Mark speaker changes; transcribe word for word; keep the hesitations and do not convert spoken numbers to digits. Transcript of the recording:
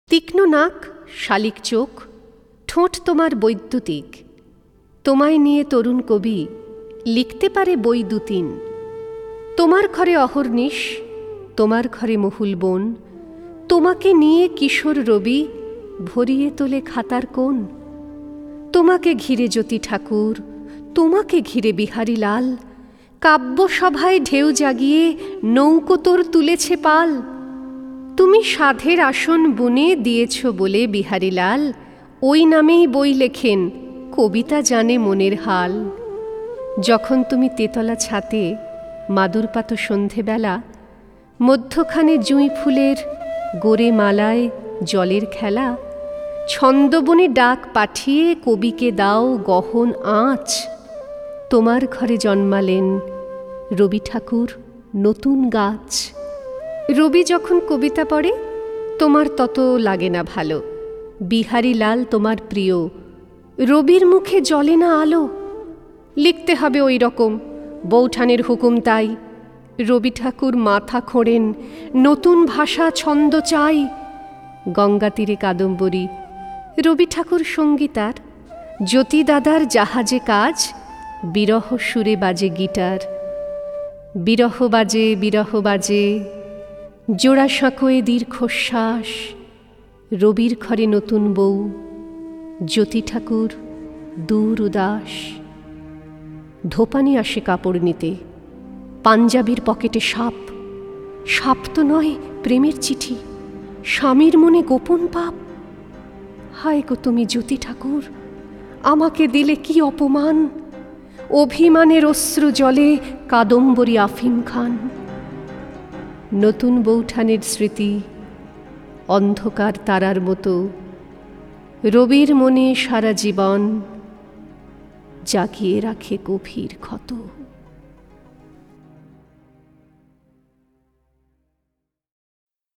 Speaker 1: তীক্ষ্ণ নাক, শালিক চোখ, ঠোঁট তোমার বৈদ্যুতিক। তোমায় নিয়ে তরুণ কবি লিখতে পারে বই দু তিন। তোমার ঘরে অহর্নিশ, তোমার ঘরে মহুল বন, তোমাকে নিয়ে কিশোর রবি ভরিয়ে তোলে খাতার কোণ। তোমাকে ঘিরে জ্যোতি ঠাকুর, তোমাকে ঘিরে বিহারী লাল, কাব্যসভায় ঢেউ জাগিয়ে নৌকো তোর তুলেছে পাল। তুমি সাধের আসন বুনে দিয়েছ বলে বিহারীলাল ওই নামেই বই লেখেন, কবিতা জানে মনের হাল। যখন তুমি তেতলা ছাতে মাদুর পাতো সন্ধেবেলা, মধ্যখানে জুঁই ফুলের গোরে মালায় জলের খেলা, ছন্দবনে ডাক পাঠিয়ে কবিকে দাও গহন আঁচ। তোমার ঘরে জন্মালেন রবি ঠাকুর নতুন গাছ। রবি যখন কবিতা পড়ে তোমার তত লাগে না ভালো, বিহারীলাল তোমার প্রিয়, রবির মুখে জ্বলে না আলো। লিখতে হবে ওই রকম, বৌঠানের হুকুম তাই। রবি ঠাকুর মাথা খোঁড়েন, নতুন ভাষা ছন্দ চাই। গঙ্গা তীরে কাদম্বরী, রবি ঠাকুর সঙ্গীতার। জ্যোতি দাদার জাহাজে কাজ, বিরহ সুরে বাজে গিটার। বিরহ বাজে বিরহ বাজে, জোড়া সাঁকোয়ে দীর্ঘশ্বাস। রবির ঘরে নতুন বউ, জ্যোতি ঠাকুর দূর উদাস। ধোপানি আসে কাপড় নিতে, পাঞ্জাবির পকেটে সাপ। সাপ তো নয়, প্রেমের চিঠি, স্বামীর মনে গোপন পাপ। হায় গো তুমি জ্যোতি ঠাকুর, আমাকে দিলে কি অপমান। অভিমানের অশ্রু জলে কাদম্বরী আফিম খান। নতুন বৌঠানের স্মৃতি অন্ধকার তারার মতো, রবির মনে সারা জীবন জাগিয়ে রাখে গভীর ক্ষত।